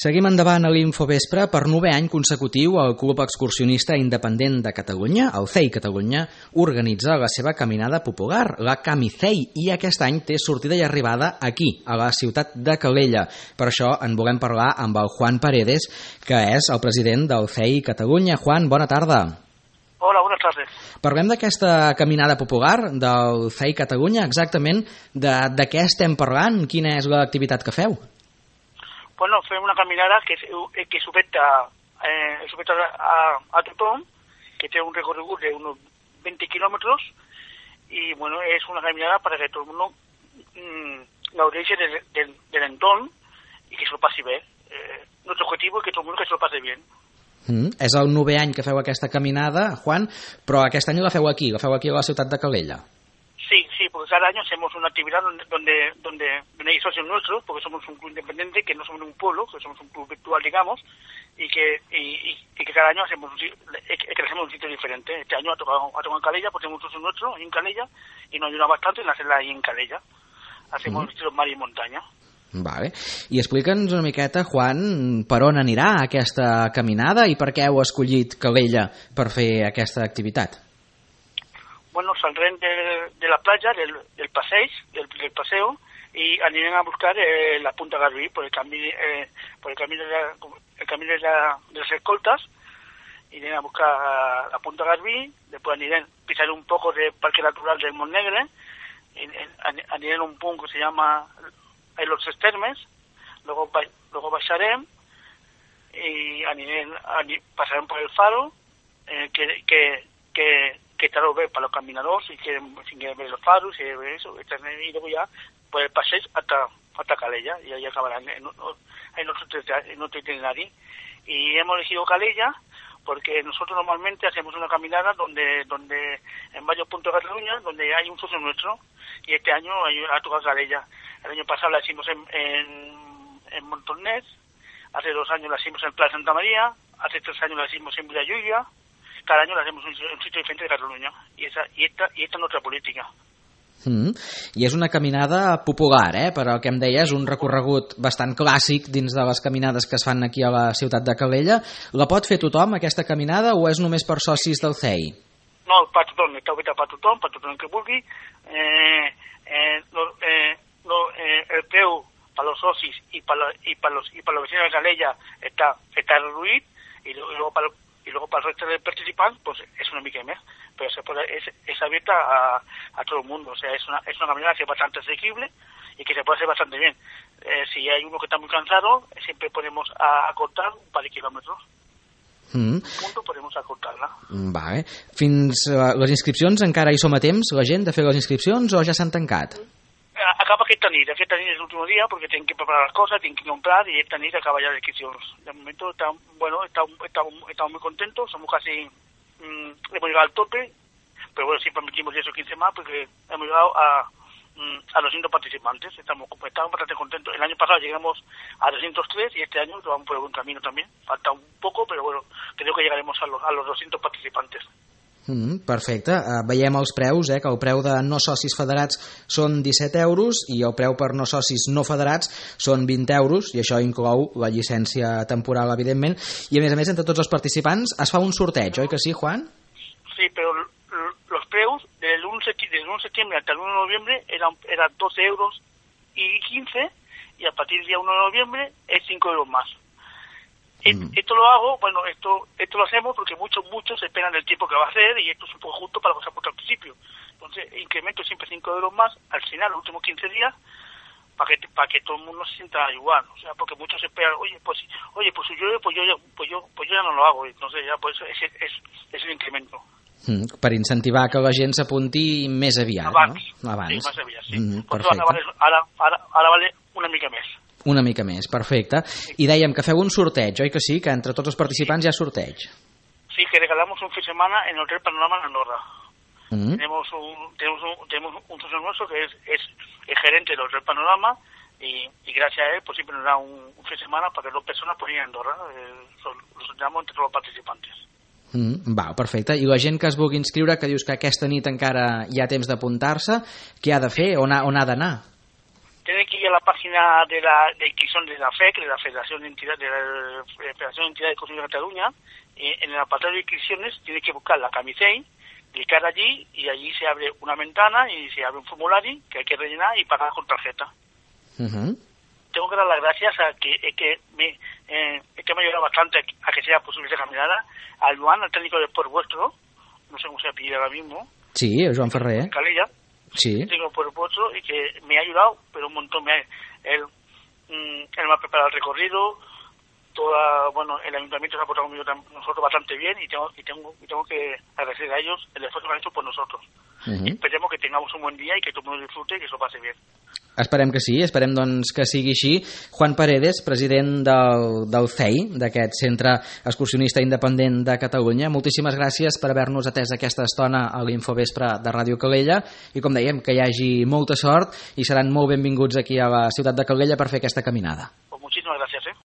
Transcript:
Seguim endavant a l'Infovespre. Per 9è any consecutiu, el Club Excursionista Independent de Catalunya, el CEI Catalunya, organitza la seva caminada popular, la Camicei, i aquest any té sortida i arribada aquí, a la ciutat de Calella. Per això en volem parlar amb el Juan Paredes, que és el president del CEI Catalunya. Juan, bona tarda. Hola, buenas tardes. Parlem d'aquesta caminada popular del CEI Catalunya. Exactament de què estem parlant? Quina és l'activitat que feu? Bueno, fem una caminada que subjeta a tothom, que té un recorregut de unos 20 kilómetros, y bueno, es una caminada para que todo el mundo gaudeixi del entorn y que se lo pase bien. Nuestro objetivo es que todo el mundo que se lo pase bien. És el 9è any que feu aquesta caminada, Juan, però aquest any la feu aquí a la ciutat de Calella. Sí, porque cada año hacemos una actividad donde hay socios nuestros, porque somos un club independiente, que no somos un pueblo, que somos un club virtual, digamos, y que cada año crecemos un sitio diferente. Este año ha tocado en Calella, porque tenemos un socio nuestro en Calella, y nos ayuda bastante en hacerla ahí en Calella. Hacemos estilo mar y montaña. Vale. I explica'ns una miqueta, Juan, per on anirà aquesta caminada i per què heu escollit Calella per fer aquesta activitat? Bueno, saldrán de la playa, del paseo, y anirem a buscar la Punta Garbí por el camino de las escoltas. Irem a buscar la Punta Garbí, después pisar un poco del Parque Natural del Montnegre, anirem a un punto que se llama Los Estermes, luego baixarem y pasarem por el faro, que está lo ve para los caminadores si quieren ver los faros y eso, y luego ya pues paséis hasta Calella y ahí acabarán en nuestro itinerario. Y hemos elegido Calella porque nosotros normalmente hacemos una caminada donde en varios puntos de Cataluña donde hay un socio nuestro, y este año ha tocado Calella. El año pasado la hicimos en Montornès, hace 2 años la hicimos en Plaza Santa María, hace 3 años la hicimos en Villalluya. Cada año le hacemos un sitio diferente de Cataluña, y esta es nuestra política. I és una caminada popular, per al que em deies, un recorregut bastant clàssic dins de les caminades que es fan aquí a la ciutat de Calella. La pot fer tothom, aquesta caminada, o és només per socis del CEI? No, per tothom, està oberta per tothom que vulgui. El preu per als socis i per los vecinos de Calella està reduït, y luego para el resto de participantes pues es una mica més, pero es abierta a todo el mundo. O sea, es una caminata que es bastante asequible y que se puede hacer bastante bien. Si hay uno que está muy cansado, siempre podemos acortar un par de kilómetros. Punto, podemos acortarla. Vale. Fins les inscripcions encara hi som a temps, la gent, de fer les inscripcions, o ja s'han tancat? Acaba aquesta nit és l'últim dia porque tienen que preparar las cosas, tienen que comprar, y esta nit acaba ya la inscripción. De momento estamos muy contentos, somos casi hemos llegado al tope, pero bueno, siempre metimos 10 o 15 más porque hemos llegado a 200 participantes. Estamos bastante contentos. El año pasado llegamos a 203 y este año vamos por el buen camino también. Falta un poco, pero bueno, creo que llegaremos a los 200 participantes. Perfecte. Veiem els preus, que el preu de no socis federats són 17 euros i el preu per no socis no federats són 20 euros, i això inclou la llicència temporal, evidentment, i a més entre tots els participants es fa un sorteig, oi que sí, Juan? Sí, pero los preus desde el 1 de septiembre hasta el 1 de noviembre eran 12 euros y 15, y a partir del día 1 de noviembre es 5 euros más. Esto lo hago, esto lo hacemos porque muchos esperan el tiempo que va a hacer, y esto es un poco justo para lo que se ha puesto al principio. Entonces incremento siempre 5 euros más al final, los últimos 15 días, para que todo el mundo se sienta igual. O sea, porque muchos esperan, pues yo ya no lo hago, entonces ya pues es el incremento. Per incentivar que la gent s'apunti més aviat, abans. No? Abans. Sí, més aviat, sí. Perfecte. Ara vale una mica més. Una mica més, perfecte. I dèiem que feu un sorteig, oi que sí? Que entre tots els participants hi ha sorteig. Sí, que regalamos un fin de semana en el Hotel Panorama en Andorra. Tenemos un socio nuestro que es el gerente del Hotel Panorama, y gracias a él pues siempre nos da un fin de semana para que 2 personas puedan ir a Andorra. Lo sorteamos entre todos los participantes. Va, perfecte. I la gent que es vulgui inscriure, que dius que aquesta nit encara hi ha temps d'apuntar-se, què ha de fer? On ha d'anar? tienen que ir a la página de inscripción de la FEC, de la Federación de Entidades de Excursión de Cataluña. En el apartado de inscripciones tiene que buscar la Camisei, clicar allí y allí se abre una ventana y se abre un formulario que hay que rellenar y pagar con tarjeta. Tengo que dar las gracias a que me ha ayudado bastante a que sea posible esa caminada, al Joan, al técnico de Sport vuestro, no sé cómo se apellida ahora mismo. Sí, Joan Ferrer. Calella. Sí. Tengo por vuestro y que me ha ayudado, pero un montón. Él me ha preparado el recorrido, el ayuntamiento se ha portado conmigo nosotros bastante bien y tengo que agradecer a ellos el esfuerzo que han hecho por nosotros. Y esperemos que tengamos un buen día y que todo el mundo disfrute y que eso pase bien. Esperem que sí, esperem doncs que sigui així. Juan Paredes, president del CEI, d'aquest Centre Excursionista Independent de Catalunya, moltíssimes gràcies per haver-nos atès aquesta estona a l'Infovespre de Ràdio Calella i com dèiem, que hi hagi molta sort i seran molt benvinguts aquí a la ciutat de Calella per fer aquesta caminada.